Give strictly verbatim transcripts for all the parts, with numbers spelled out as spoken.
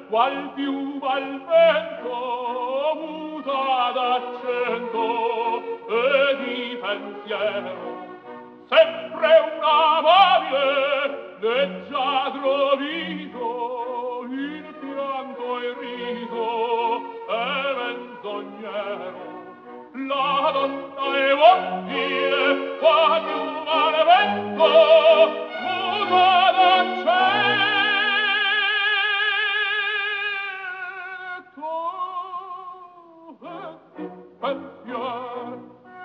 qual piuma al vento muta d'accento e di pensiero sempre un amabile leggiadro viso il pianto e il riso è menzognero la donna è voltile qual piuma al vento muta d'accento pensier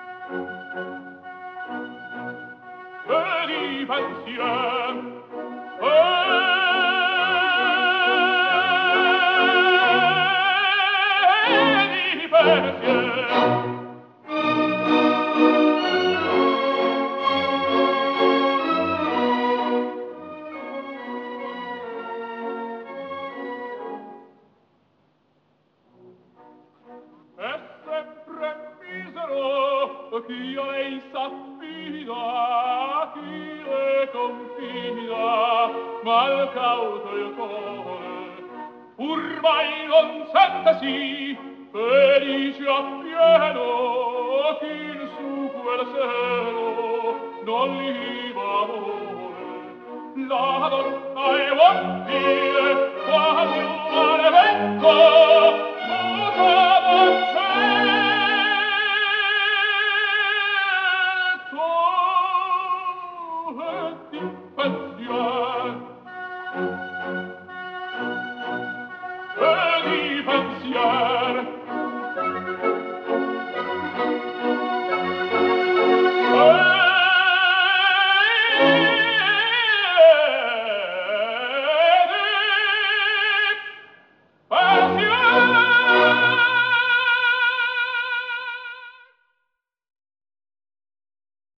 e di pensier e di pensier chi a lei s'affida, chi le confida, mal cauto il cuore, pur mai non sentesi, felice appieno, chi in su quel seno non li va amore. La donna è volti